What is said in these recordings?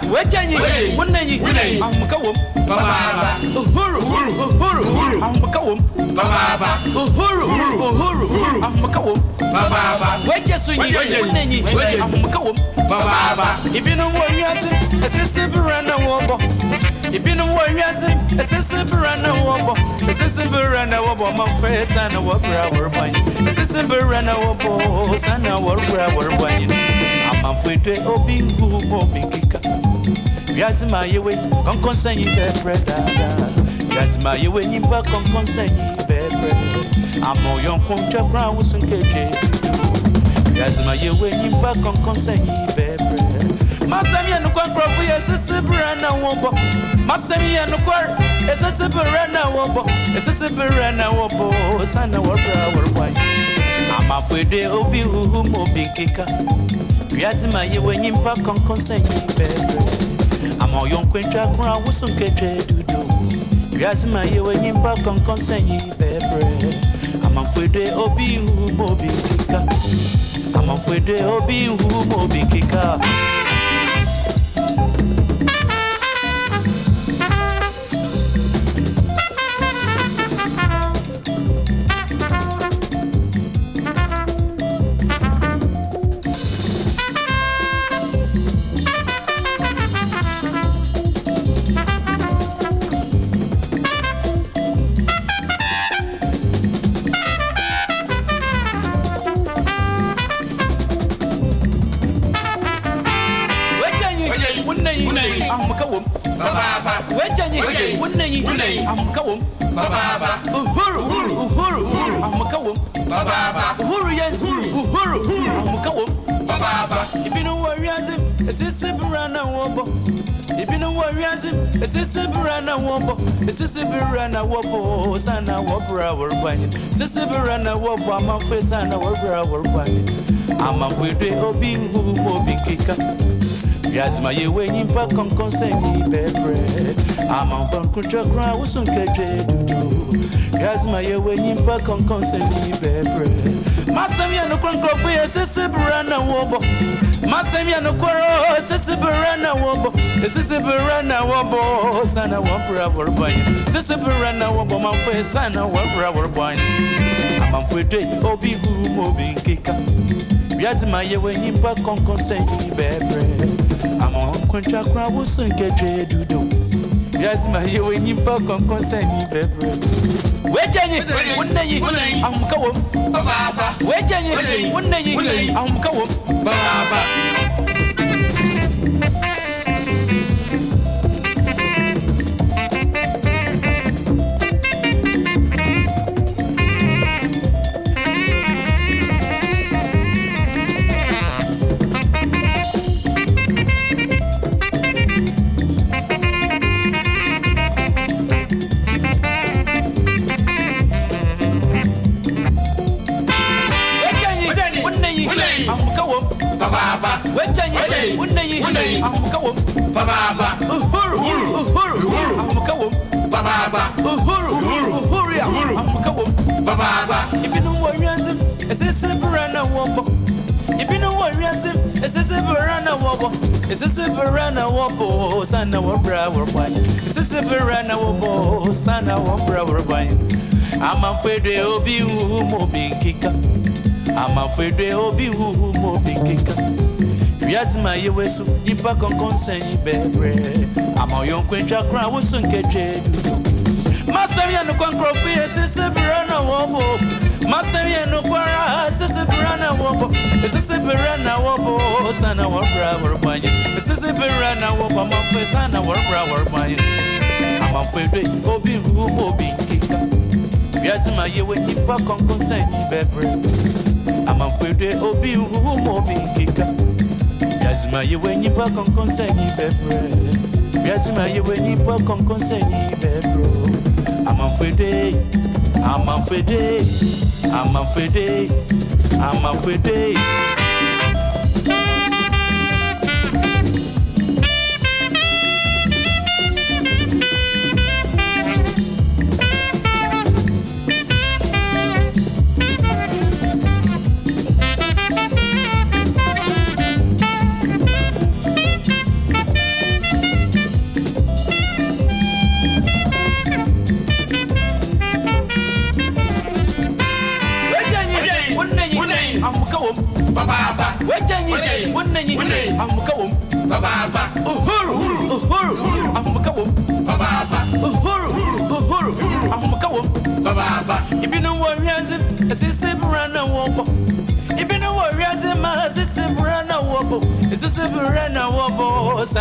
Wejanyi, Wunayi, Amkawum, Baba, Uhuru, Amkawum, Baba, Uhuru, Amkawum, Baba, Wejasuni, Wunayi, Amkawum, Baba, Ibino Warriors, a sister Burana Wobble. Ibino Warriors, a sister Burana Wobble, a sister Burana Wobble, my face and a wobber wine, a sister Burana Wobble, and a wobber wine. I'm afraid to open who mobbing kicker. Yazma yewe kon konsen yi bebre dada Yazma yewe nimba kon konsen yi bebre Amo yon kon chakra wusun keje Yazma yewe nimba kon konsen yi bebre Masami enu kwa krofu ye sisi brana wombo Masami enu kwa sisi brana wombo Sisi brana wombo Sana wabra warwai Ama fwede obi huhu mobi kika Yazma yewe nimba kon konsen yi bebre Amo yon kwencha kwa wusun keche dudu Yazma yewe nyimba kon konsenyi bebre Ama fwede obi hu mobi kika Ama fwede obi hu mobi kika Amkawum, Baba, Uhuru, Amkawum, Baba, Uhuru, yes, Uhuru, Amkawum, Baba, Ibino Warriors, a sister Burana Wobble, Ibino Warriors, a sister Burana Wobble, a sister Burana Wobble, Sana Wobra were buying, Sister Burana Wobble, I'm a face and a Wobra were buying. I'm a fwede obi who mobi kika. Yazma yewe nimba kon konsenyi bebre Ama fon kuchakra wusun keje dudu Yazma yewe nimba kon konsenyi bebre Masami anu kwan krofu ye sisi burana wobo Masami anu kwaro sisi burana wobo Sisi burana wobo Sana wapra warbanyi Sisi burana wobo Mamfwe sana wapra warbanyi Ama fwede obi hu mobi kika Yazma yewe nimba kon konsenyi bebre Ama kontra kwa wusun keje dudu Yazma yewe nimba kon konsenyi bebre Wejanyi Wunayi Amkawum Baba Wejanyi Wunayi Amkawum Baba Amkawum Baba Uhuru Amkawum Baba Uhuru Amkawum Baba Ibino Warriors Sisi Burana Wombo Ibino Warriors Sisi Burana Wombo Sisi Burana Wombo Sana wabra warwani Sisi Burana Wombo Sana wabra warwani Ama fwede obi hu mobi kika Ama fwede obi hu mobi kika Yazma yewesu nimba kon konsenyi bebre Ama yon kwencha kran wusun keje dudu Masami anu kwan krofi sisi burana wobo Masami anu kwara sisi burana wobo Sisi burana wobo Sana wabra warbanyi Sisi burana wobo Mamfwe sana wabra warbanyi Ama fwede obi hu mobi kika Yazma yewe nimba kon konsenyi bebre Ama fwede obi hu mobi kika Yazma yewe nimba kon konsenyi bebre Yazma yewe nimba kon konsenyi bebre I'm afraid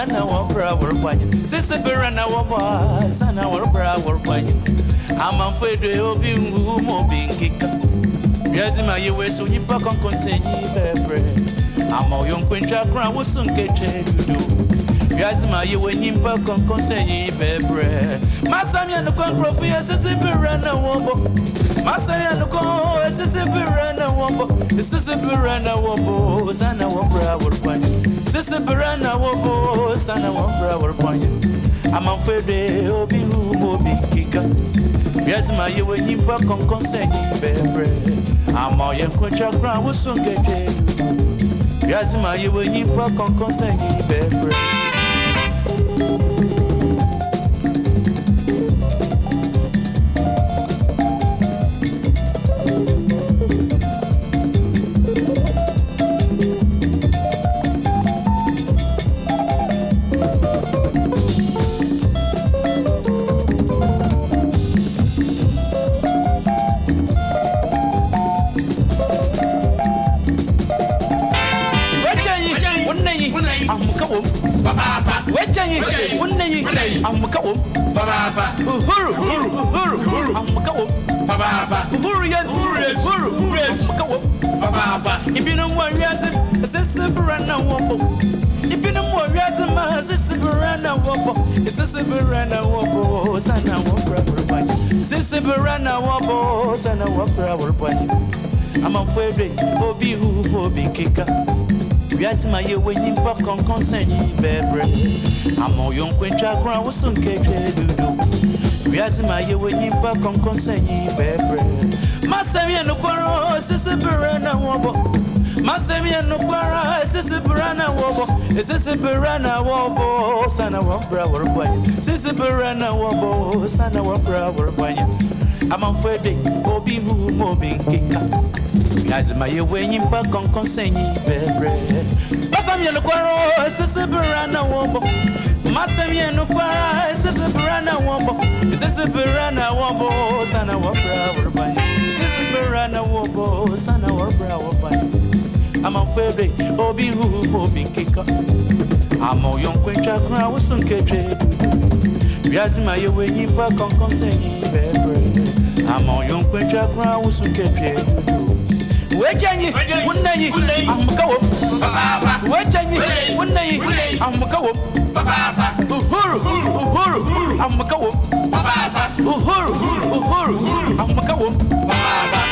Sana wabra warpanya. Sister Berana waba. Sana wabra warpanya. I'm afraid they will be moving kick. Yazima ye we so nipa kon konsenyi bebre. I'm all young queen chakra was soon get you do. Yazima ye we nipa kon konsenyi bebre. Masamia no kon profia sisi berana wabo. Masamia no kon sisi berana wabo. Sisi berana wabo. Sana wabra warpanya. Sisi berana wabo. Sana wabra warpanya. I'm afraid they will be moving kick. Yazima ye we nipa kon konsenyi bebre. I'm all young quencher ground was soon get you. Yazima ye we nipa kon konsenyi bebre. I'm Macao, Papa, Uhuru, I'm Macao, Papa, Uhuru, Macao, Papa, if you know what reason, a sister Verana Wombo. If you know what reason, my sister Verana Wombo, it's a sister Verana Wombo, Sana Wombo, Sister Verana Wombo, Sana Wombo, I'm afraid Bobby who Bobby kicker. Yes, my year when you back on consent, bebre. I'm all young queen chakra was soon get you. Yes, my year when you back on consent, bebre. Massamia no quarrel, Sister Berana Wobble. Massamia no quarrel, Sister Berana Wobble. Sister Berana Wobble, Sana Wabra or Boy. Sister Berana Wobble, Sana Wabra or Boy. I'm afraid Bobby who moving kicker. Guys, my way in back on consent, bebre. Massamia no quarrel, Sister Berana Wombo. Massamia no quarrel, Sister Berana Wombo. Sister Berana Wombo, Sana Wabra or Boy. Sister Berana Wombo, Sana Wabra or Boy. I'm afraid Bobby who moving kicker. I'm all young queen chakra was soon get you. Yazima ye we in back on consent, bebre. I'm all young queen chakra was soon get you. Wejani, I'm Macao, Papa. Wejani, I'm Macao, Papa. Uhuru, I'm Macao, Papa. Uhuru, I'm Macao, Papa.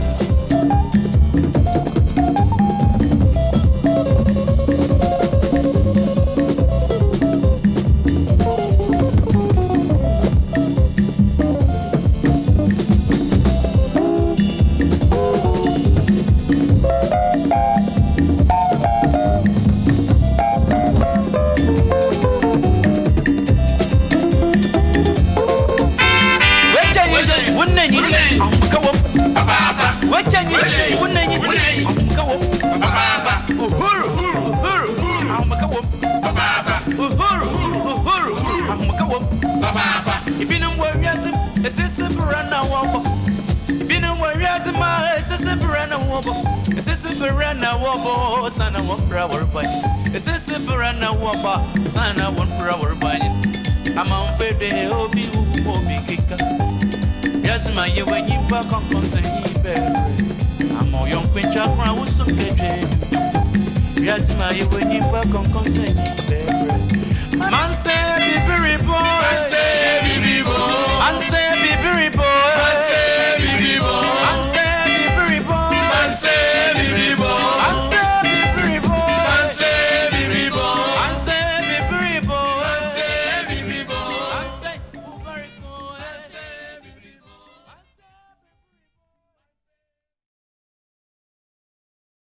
Sister Verana Wobble, Sana Wabra or Bunny. Sister Verana Wobble, Sana Wabra or Bunny. I'm on fair day, Obi who will be kicker. Yes, my year when you back on consent, I'm all young queen chakra was some get. Yes, my year when you back on consent,